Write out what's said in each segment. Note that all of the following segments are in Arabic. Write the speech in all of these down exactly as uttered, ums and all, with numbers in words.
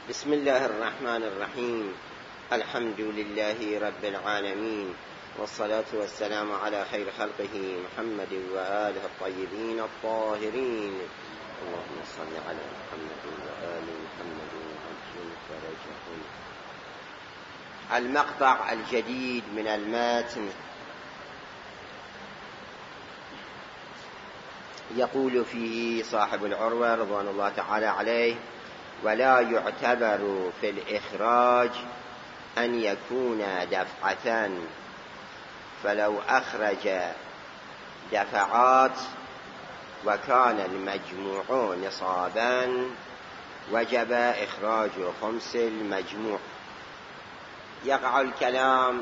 بسم الله الرحمن الرحيم. الحمد لله رب العالمين، والصلاة والسلام على خير خلقه محمد وآله الطيبين الطاهرين. اللهم صل على محمد وآل محمد وعجل فرجهم. المقطع الجديد من المتن يقول فيه صاحب العروة رضوان الله تعالى عليه: ولا يعتبر في الإخراج أن يكون دفعة، فلو أخرج دفعات وكان المجموع نصابا وجب إخراج خمس المجموع. يقع الكلام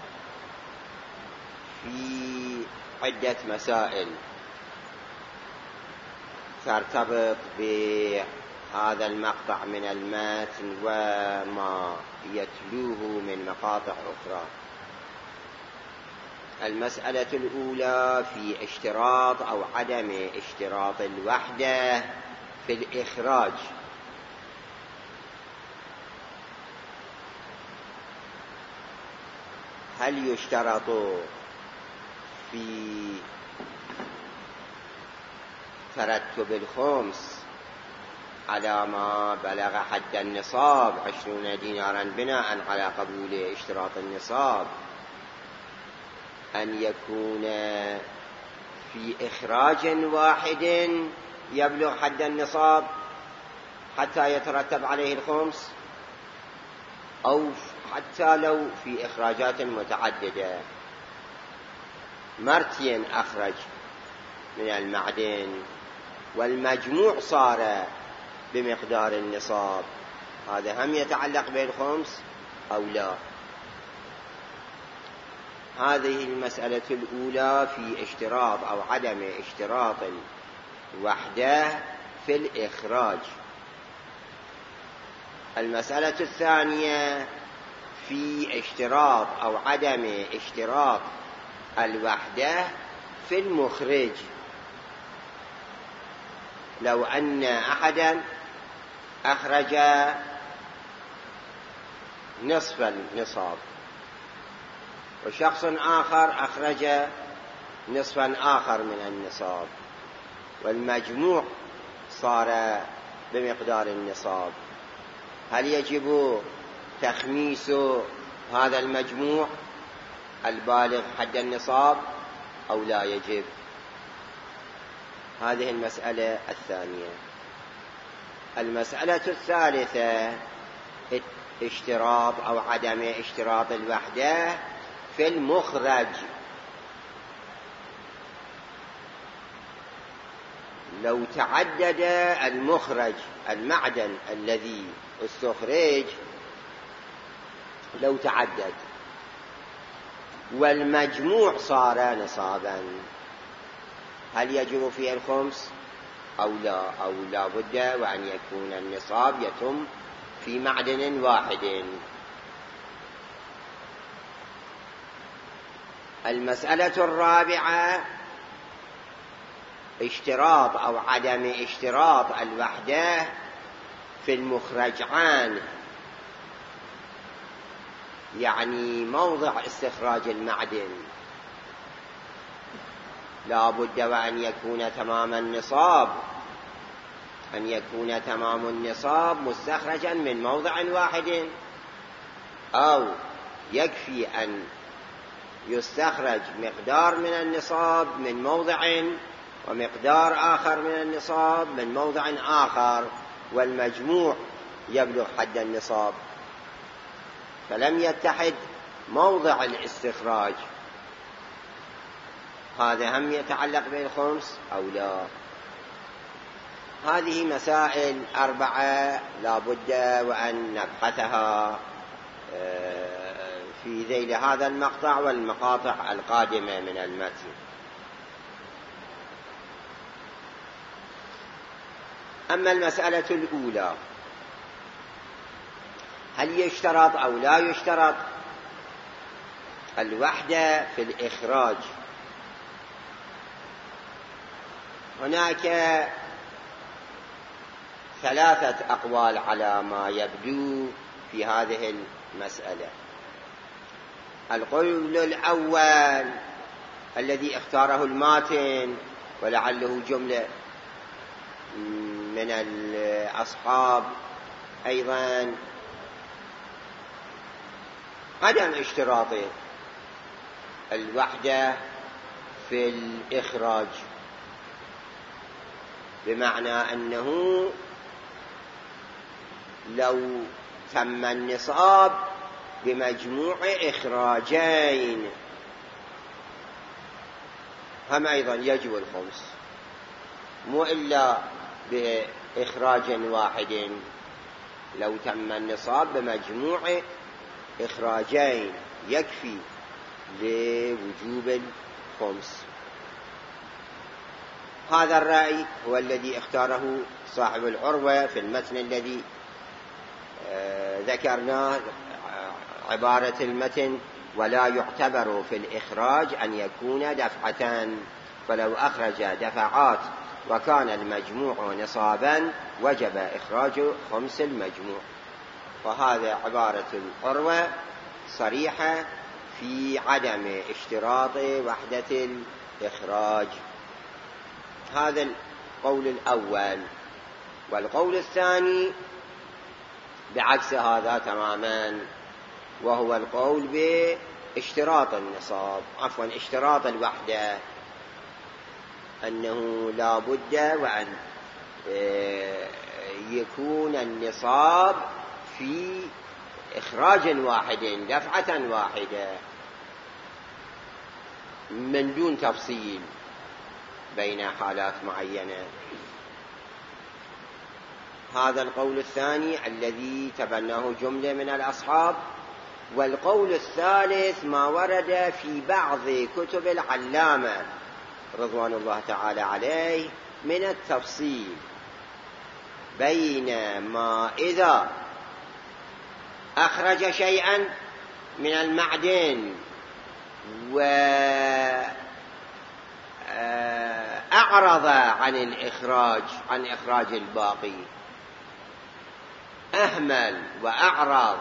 في عدة مسائل ترتبط بهذا المقطع من المتن وما يتلوه من مقاطع أخرى. المسألة الأولى في اشتراط أو عدم اشتراط الوحدة في الإخراج. هل يشترط في ترتب الخمس على ما بلغ حد النصاب عشرون دينارا بناء على قبول اشتراط النصاب أن يكون في إخراج واحد يبلغ حد النصاب حتى يترتب عليه الخمس، أو حتى لو في إخراجات متعددة؟ مرتين أخرج من المعدن والمجموع صار بمقدار النصاب، هذا هم يتعلق بالخمس أو لا؟ هذه المسألة الأولى في اشتراط أو عدم اشتراط الوحدة في الإخراج. المسألة الثانية في اشتراط أو عدم اشتراط الوحدة في المخرج. لو أن أحدا أخرج نصف النصاب وشخص آخر أخرج نصفا آخر من النصاب والمجموع صار بمقدار النصاب، هل يجب تخميس هذا المجموع البالغ حد النصاب أو لا يجب؟ هذه المسألة الثانية. المسألة الثالثة اشتراط أو عدم اشتراط الوحدة في المخرج. لو تعدد المخرج المعدن الذي استخرج، لو تعدد والمجموع صار نصابا، هل يجب فيه الخمس أو لا؟ أو لا بد وأن يكون النصاب يتم في معدن واحد. المسألة الرابعة اشتراط أو عدم اشتراط الوحدة في المخرجان، يعني موضع استخراج المعدن لا بد وأن يكون تمام النصاب، أن يكون تمام النصاب مستخرجا من موضع واحد، أو يكفي أن يستخرج مقدار من النصاب من موضع ومقدار آخر من النصاب من موضع آخر والمجموع يبلغ حد النصاب، فلم يتحد موضع الاستخراج. هذا هم يتعلق بالخمس أو لا؟ هذه مسائل أربعة لا بد وأن نبحثها في ذيل هذا المقطع والمقاطع القادمة من المتن. أما المسألة الأولى، هل يشترط أو لا يشترط الوحدة في الإخراج؟ هناك ثلاثة أقوال على ما يبدو في هذه المسألة. القول الأول الذي اختاره الماتن ولعله جملة من الأصحاب أيضا، عدم اشتراط الوحدة في الإخراج، بمعنى أنه لو تم النصاب بمجموع إخراجين هم أيضا يجب الخمس، مو إلا بإخراج واحد، لو تم النصاب بمجموع إخراجين يكفي لوجوب الخمس. هذا الرأي هو الذي اختاره صاحب العروة في المتن الذي ذكرناه، عبارة المتن: ولا يعتبر في الإخراج أن يكون دفعتان، فلو أخرج دفعات وكان المجموع نصابا وجب إخراج خمس المجموع. وهذا عبارة العروة صريحة في عدم اشتراط وحدة الإخراج. هذا القول الأول. والقول الثاني بعكس هذا تماما، وهو القول باشتراط النصاب عفوا اشتراط الوحدة، أنه لا بد وأن يكون النصاب في إخراج واحد دفعة واحدة من دون تفصيل بين حالات معينة. هذا القول الثاني الذي تبناه جملة من الأصحاب. والقول الثالث ما ورد في بعض كتب العلامة رضوان الله تعالى عليه من التفصيل بين ما إذا أخرج شيئا من المعدن وأعرض عن الإخراج عن إخراج الباقي، أهمل وأعرض،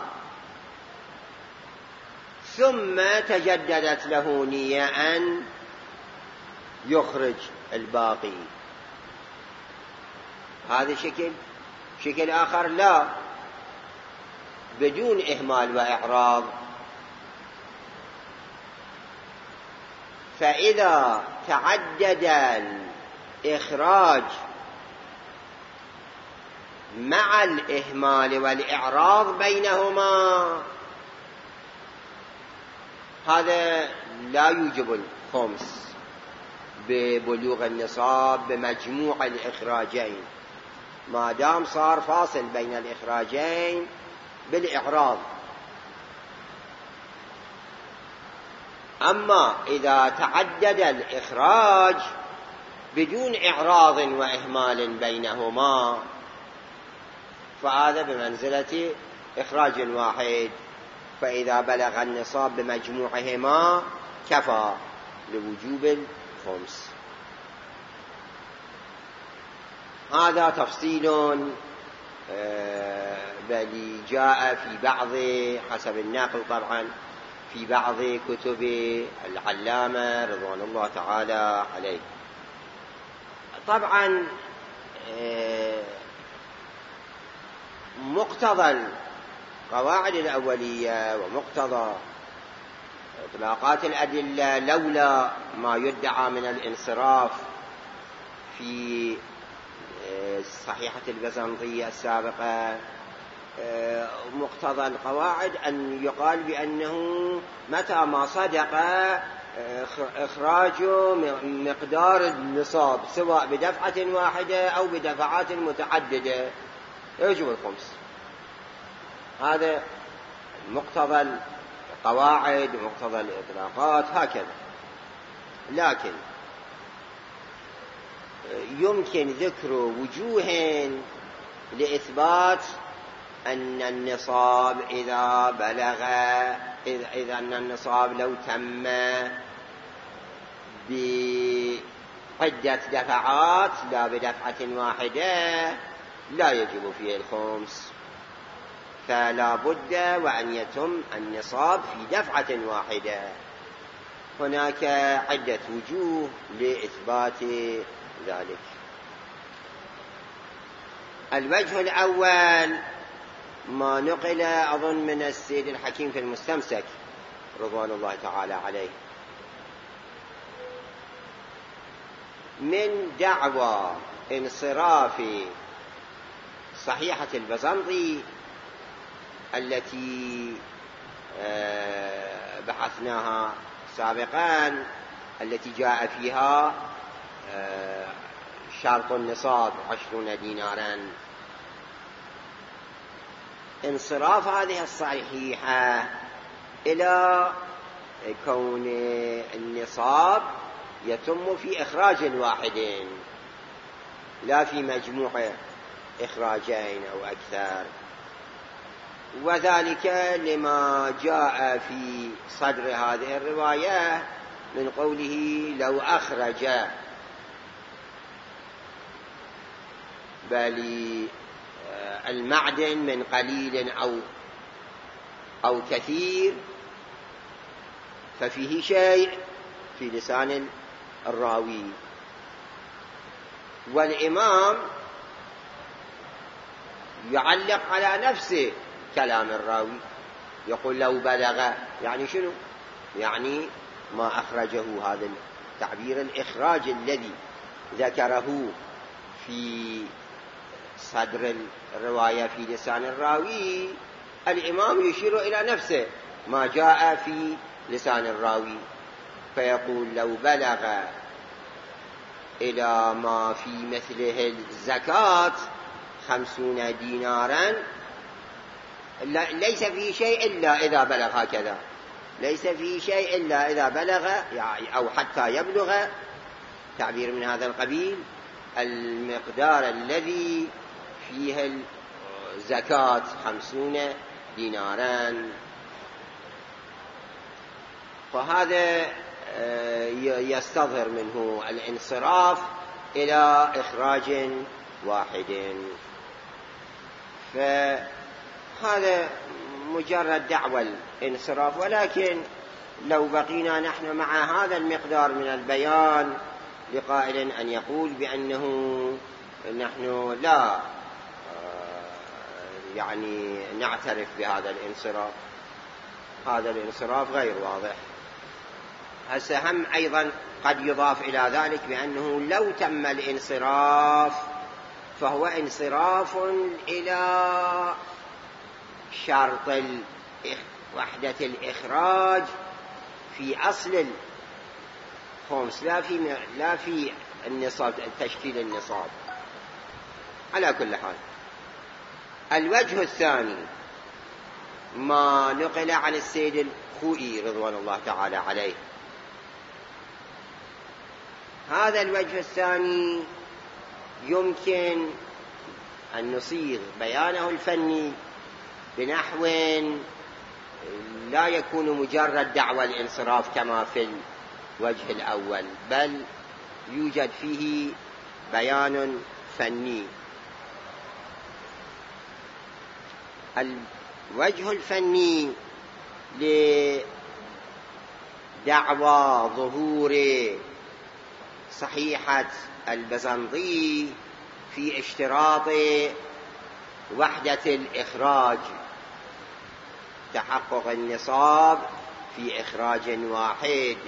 ثم تجددت له نية أن يخرج الباقي، هذا شكل. شكل آخر لا، بدون إهمال وإعراض. فإذا تعدد الإخراج مع الإهمال والإعراض بينهما، هذا لا يوجب الخمس ببلوغ النصاب بمجموع الإخراجين، ما دام صار فاصل بين الإخراجين بالإعراض. أما إذا تعدد الإخراج بدون إعراض وإهمال بينهما، فهذا بمنزلة إخراج واحد، فإذا بلغ النصاب بمجموعهما كفى لوجوب الخمس. هذا تفصيل بل جاء في بعض، حسب الناقل طبعا، في بعض كتب العلامة رضوان الله تعالى عليه. طبعا مقتضى القواعد الأولية ومقتضى إطلاقات الأدلة، لولا ما يدعى من الانصراف في صحيحة البيزنطية السابقة، مقتضى القواعد أن يقال بأنه متى ما صدق إخراج مقدار النصاب سواء بدفعة واحدة أو بدفعات متعددة يجب الخمس. هذا مقتضى القواعد ومقتضى الإطلاقات هكذا. لكن يمكن ذكر وجوه لإثبات أن النصاب إذا بلغ إذا أن النصاب لو تم بعدة دفعات لا بدفعة واحدة لا يجب فيه الخمس، فلا بد وأن يتم النصاب في دفعة واحدة. هناك عدة وجوه لإثبات ذلك. الوجه الأول ما نقل أظن من السيد الحكيم في المستمسك رضوان الله تعالى عليه من دعوى انصراف صحيحة البزنطي التي بحثناها سابقا، التي جاء فيها شرط النصاب عشرون دينارا. انصراف هذه الصحيحة إلى كون النصاب يتم في إخراج واحد لا في مجموع إخراجين أو أكثر، وذلك لما جاء في صدر هذه الرواية من قوله لو أخرج بل المعدن من قليل أو أو كثير ففيه شيء في لسان الراوي. والإمام يعلق على نفسه كلام الراوي، يقول لو بلغ، يعني شنو؟ يعني ما أخرجه، هذا التعبير الإخراج الذي ذكره في صدر الرواية في لسان الراوي، الإمام يشير إلى نفسه ما جاء في لسان الراوي، فيقول لو بلغ إلى ما في مثله الزكاة خمسون دينارا ليس فيه شيء إلا إذا بلغ هكذا، ليس فيه شيء إلا إذا بلغ يعني أو حتى يبلغ، تعبير من هذا القبيل، المقدار الذي فيه الزكاة خمسون دينارا. فهذا يستظهر منه الانصراف إلى إخراج واحد. فهذا مجرد دعوى الانصراف، ولكن لو بقينا نحن مع هذا المقدار من البيان لقائل أن يقول بأنه نحن لا يعني نعترف بهذا الانصراف، هذا الانصراف غير واضح. هسه هم أيضا قد يضاف إلى ذلك بأنه لو تم الانصراف فهو انصراف إلى شرط وحدة الإخراج في أصل الخمس، لا في لا في النصاب، تشكيل النصاب. على كل حال، الوجه الثاني ما نقل عن السيد الخوئي رضوان الله تعالى عليه. هذا الوجه الثاني يمكن أن نصيغ بيانه الفني بنحو لا يكون مجرد دعوى الانصراف كما في الوجه الأول، بل يوجد فيه بيان فني. الوجه الفني لدعوى ظهور صحيحة البزنطي في اشتراط وحدة الإخراج، تحقق النصاب في إخراج واحد.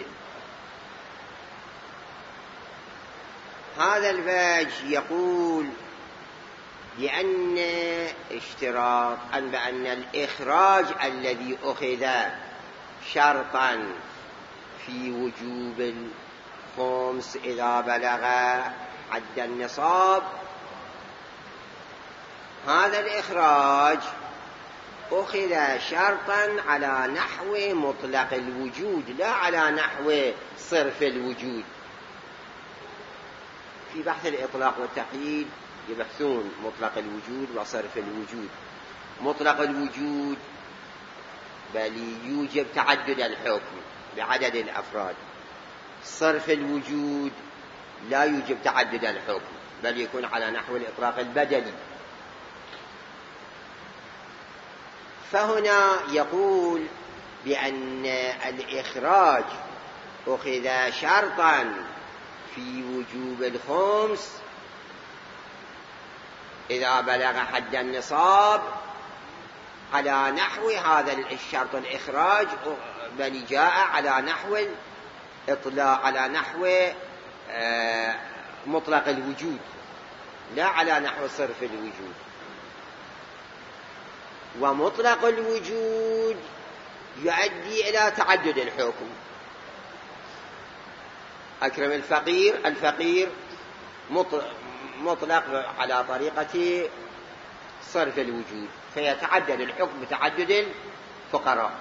هذا الوجه يقول بأن اشتراط أن بأن الإخراج الذي أخذ شرطا في وجوب الخمس إذا بلغ حد النصاب، هذا الإخراج أخذ شرطا على نحو مطلق الوجود لا على نحو صرف الوجود. في بحث الإطلاق والتقييد يبحثون مطلق الوجود وصرف الوجود. مطلق الوجود بل يوجب تعدد الحكم بعدد الأفراد، صرف الوجود لا يوجب تعدد الحكم بل يكون على نحو الإطلاق البدلي، فهنا يقول بأن الإخراج أخذ شرطا في وجوب الخمس إذا بلغ حد النصاب على نحو هذا الشرط الإخراج، بل جاء على نحو الإطلاق، على نحو مطلق الوجود، لا على نحو صرف الوجود. ومطلق الوجود يؤدي إلى تعدد الحكم. أكرم الفقير، الفقير مطلق على طريقة صرف الوجود، فيتعدد الحكم بتعدد الفقراء.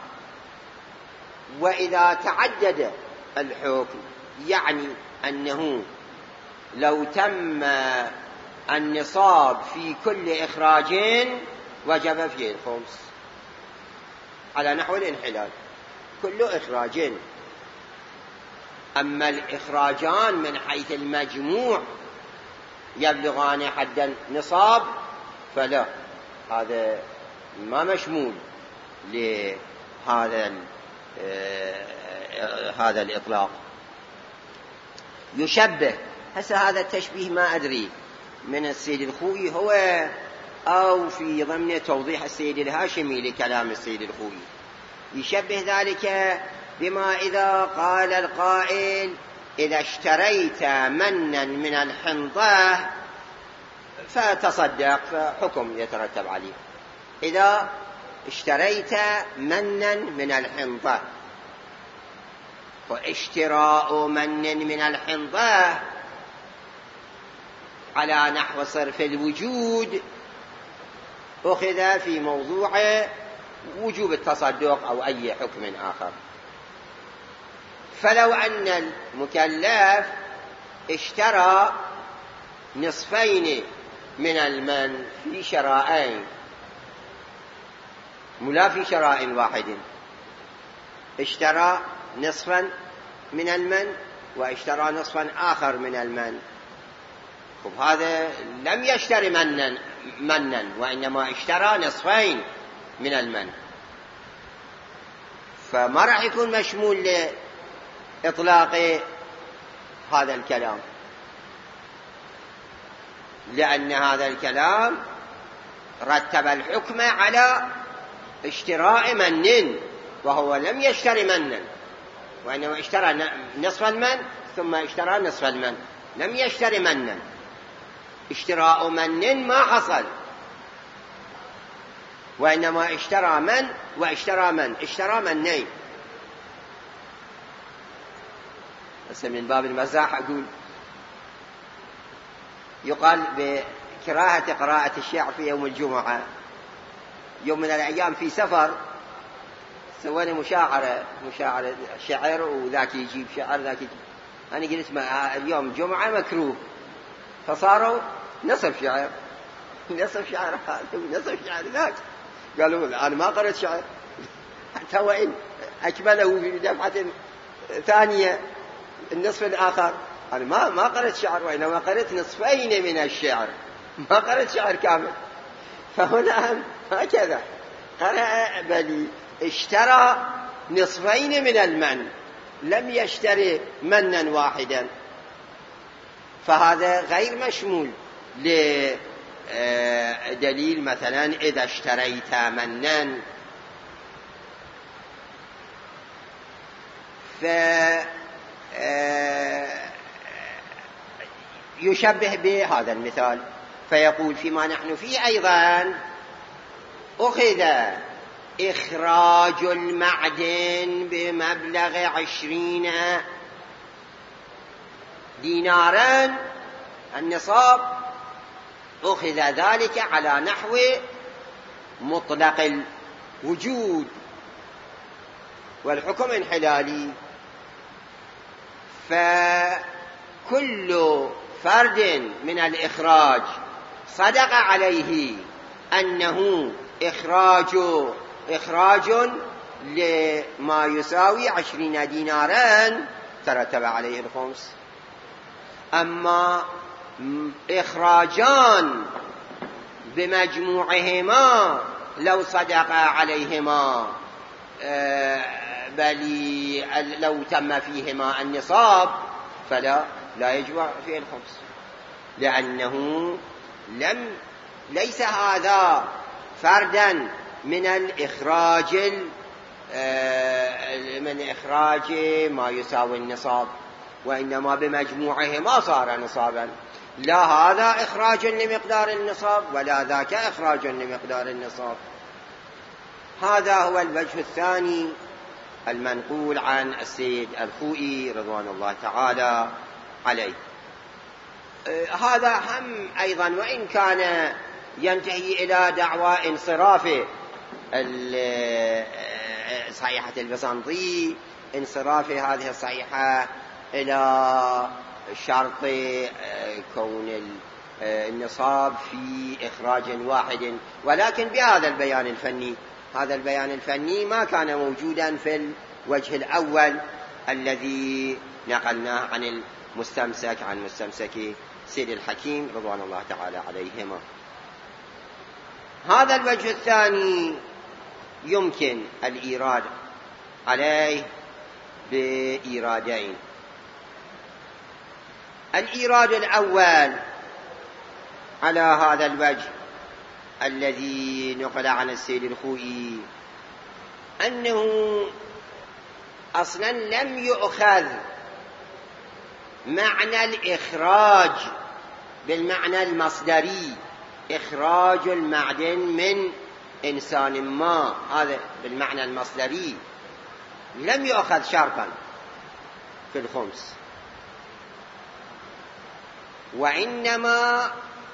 وإذا تعدد الحكم يعني أنه لو تم النصاب في كل إخراجين وجب فيه الخمس على نحو الانحلال، كل إخراجين. أما الإخراجان من حيث المجموع يبلغان حد النصاب فلا، هذا ما مشمول لهذا هذا الإطلاق. يشبه، هسه هذا التشبيه ما أدري من السيد الخوئي هو أو في ضمن توضيح السيد الهاشمي لكلام السيد الخوئي. يشبه ذلك بما إذا قال القائل إذا اشتريت منا من الحنطة فتصدق، فحكم يترتب عليه. إذا اشتريت منا من الحنطة، واشتراء من من الحنطة على نحو صرف الوجود أخذ في موضوع وجوب التصدق أو أي حكم آخر. فلو أن المكلف اشترى نصفين من المن في شرائين، ملا في شراء واحد، اشترى نصفا من المن واشترى نصفا آخر من المن، هذا لم يشتري منا منا وإنما اشترى نصفين من المن، فما راح يكون مشمول لإطلاق هذا الكلام، لأن هذا الكلام رتب الحكم على اشتراء من، وهو لم يشتري منا وإنما اشترى نصف المن ثم اشترى نصف المن، لم يشتري منا. اشتراء من ما حصل، وإنما اشترى من واشترى من، اشترى منين. بس من باب المزاح أقول يقال بكراهة قراءة الشعر في يوم الجمعة. يوم من الأيام في سفر سوينا مشاعرة مشاعرة شعر، وذاك يجيب شعر ذاك يجيب. أنا قلت ما اليوم جمعة مكروه، فصاروا نصف شعر نصف شعر هذا ونصف شعر ذاك. قالوا أنا ما قرأت شعر، حتى وإن أكمله في دفعة ثانية النصف الآخر، أنا ما ما قرأت شعر وإنما قرأت نصفين من الشعر، ما قرأت شعر كامل. فهنا هكذا قرأ، بل اشترى نصفين من المن، لم يشتري منا واحدا، فهذا غير مشمول لدليل مثلا إذا اشتريت منا. فيشبه بهذا المثال فيقول فيما نحن فيه أيضا أخذ إخراج المعدن بمبلغ عشرين دينارا النصاب، أخذ ذلك على نحو مطلق الوجود والحكم انحلالي. فكل فرد من الإخراج صدق عليه أنه إخراج إخراج لما يساوي عشرين دينارا ترتب عليه الخمس. أما إخراجان بمجموعهما لو صدق عليهما بل لو تم فيهما النصاب فلا لا يجب فيه الخمس، لأنه لم ليس هذا فردا من الإخراج من إخراج ما يساوي النصاب، وإنما بمجموعه ما صار نصابا. لا هذا إخراج لمقدار النصاب ولا ذاك إخراج لمقدار النصاب. هذا هو الوجه الثاني المنقول عن السيد الخوئي رضوان الله تعالى عليه. هذا هم أيضا وإن كان ينتهي إلى دعوى انصراف صحيحة البيزنطي، انصراف هذه الصحيحة إلى شرط كون النصاب في إخراج واحد، ولكن بهذا البيان الفني. هذا البيان الفني ما كان موجودا في الوجه الأول الذي نقلناه عن المستمسك عن مستمسك سيد الحكيم رضوان الله تعالى عليهما. هذا الوجه الثاني يمكن الإيراد عليه بإيرادين. الإيراد الأول على هذا الوجه الذي نقل عن السيد الخوئي أنه أصلا لم يؤخذ معنى الإخراج بالمعنى المصدري، إخراج المعدن من إنسان ما، هذا بالمعنى المصدري لم يؤخذ شرطا في الخمس، وإنما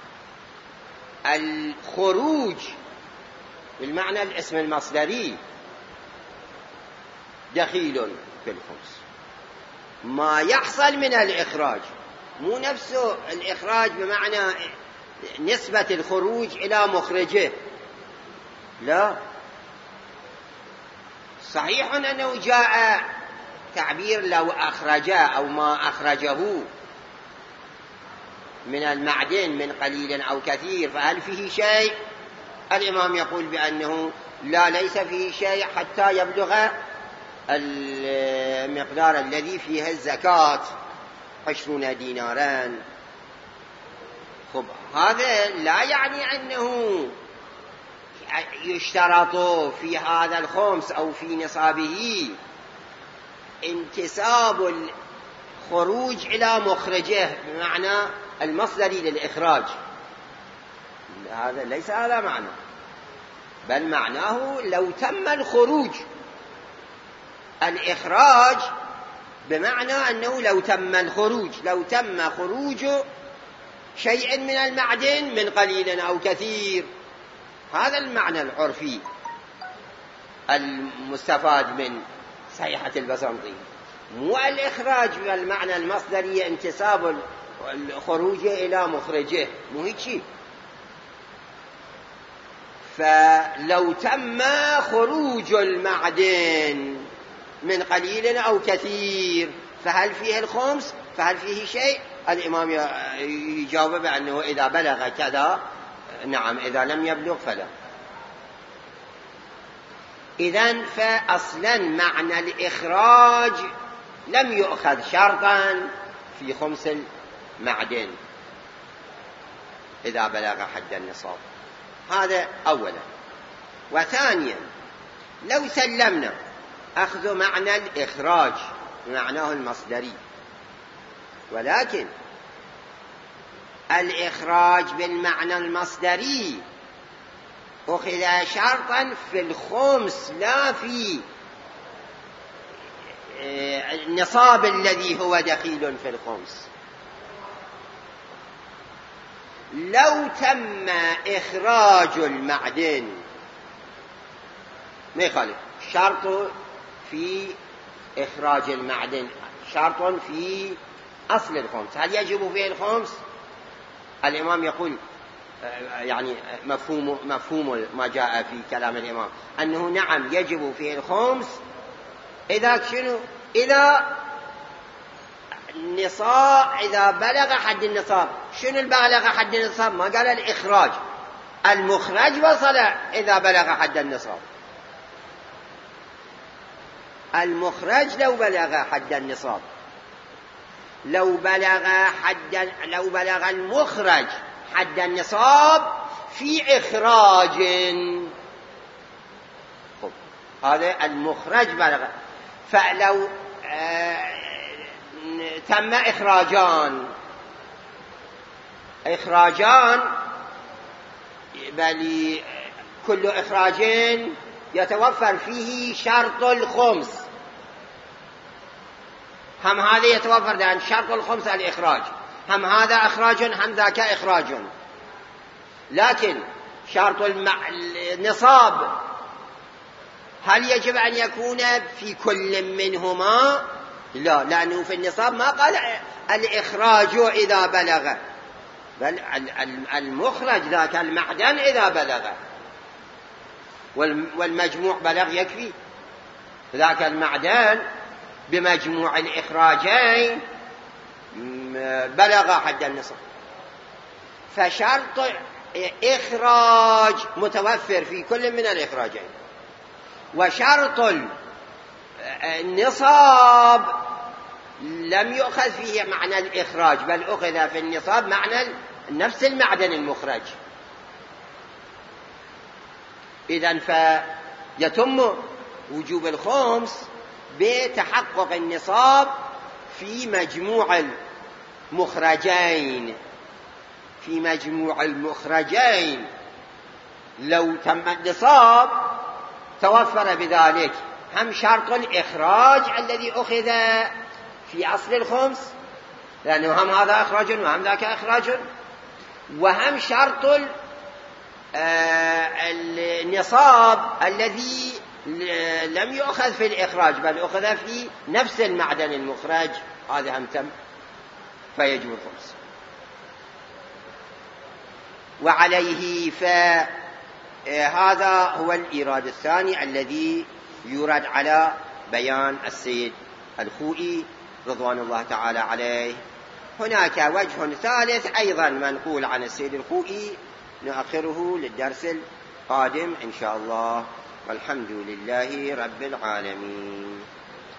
الخروج بالمعنى الاسم المصدري دخيل في الخمس. ما يحصل من الإخراج مو نفسه الإخراج بمعنى نسبة الخروج إلى مخرجه، لا، صحيح أنه جاء تعبير لو أخرجه أو ما أخرجه من المعدن من قليل أو كثير، فهل فيه شيء؟ الإمام يقول بأنه لا، ليس فيه شيء حتى يبلغ المقدار الذي فيه الزكاة عشرون دينارا. خب هذا لا يعني أنه يشترط في هذا الخمس أو في نصابه انتساب الخروج إلى مخرجه بمعنى المصدري للإخراج، هذا ليس هذا معنى، بل معناه لو تم الخروج، الإخراج بمعنى أنه لو تم الخروج، لو تم خروج شيء من المعدن من قليل أو كثير، هذا المعنى العرفي المستفاد من صحيحة البيزنطي، مو الإخراج بالمعنى المصدري انتساب الخروج إلى مخرجه، مو هيك. فلو تم خروج المعدن من قليل أو كثير فهل فيه الخمس؟ فهل فيه شيء؟ الإمام يجاوب بأنه إذا بلغ كذا نعم، إذا لم يبلغ فلا. إذن فأصلا معنى الإخراج لم يؤخذ شرطا في خمس المعدن إذا بلغ حد النصاب، هذا أولا. وثانيا لو سلمنا أخذ معنى الإخراج بمعناه المصدري، ولكن الإخراج بالمعنى المصدري أخذ شرطا في الخمس لا في النصاب الذي هو دخيل في الخمس. لو تم إخراج المعدن ما يخالف، شرط في إخراج المعدن شرط في أصل الخمس، هل يجب فيه الخمس؟ الإمام يقول يعني مفهوم مفهوم ما جاء في كلام الإمام أنه نعم يجب فيه الخمس إذا شنو؟ إذا النصاب، إذا بلغ حد النصاب. شنو البلغ حد النصاب؟ ما قال الإخراج، المخرج وصل إذا بلغ حد النصاب. المخرج لو بلغ حد النصاب، لو بلغ حد لو بلغ المخرج حد النصاب في إخراج، هذا المخرج بلغ. فلو آه تم إخراجان إخراجان بل كل إخراجين يتوفر فيه شرط الخمس، هم هذا يتوفر لأن شرط الخمس الإخراج، هم هذا إخراج هم ذاك إخراج. لكن شرط النصاب هل يجب أن يكون في كل منهما؟ لا، لأنه في النصاب ما قال الإخراج إذا بلغ، بل المخرج ذاك المعدن إذا بلغ، والمجموع بلغ يكفي. ذاك المعدن بمجموع الإخراجين بلغ حد النصاب. فشرط إخراج متوفر في كل من الإخراجين، وشرط النصاب لم يؤخذ فيه معنى الإخراج، بل أخذ في النصاب معنى نفس المعدن المخرج. إذن فيتم وجوب الخمس بتحقق النصاب في مجموع المخرجين في مجموع المخرجين. لو تم النصاب توفر بذلك هم شرط الإخراج الذي أخذ في أصل الخمس، لأنه هم هذا إخراج وهم ذاك إخراج، وهم شرط النصاب الذي لم يؤخذ في الإخراج بل أخذ في نفس المعدن المخرج، هذا هم تم فيجب الخمس. وعليه فهذا هو الإيراد الثاني الذي يورد على بيان السيد الخوئي رضوان الله تعالى عليه. هناك وجه ثالث أيضا منقول عن السيد الخوئي نؤخره للدرس القادم إن شاء الله، والحمد لله رب العالمين.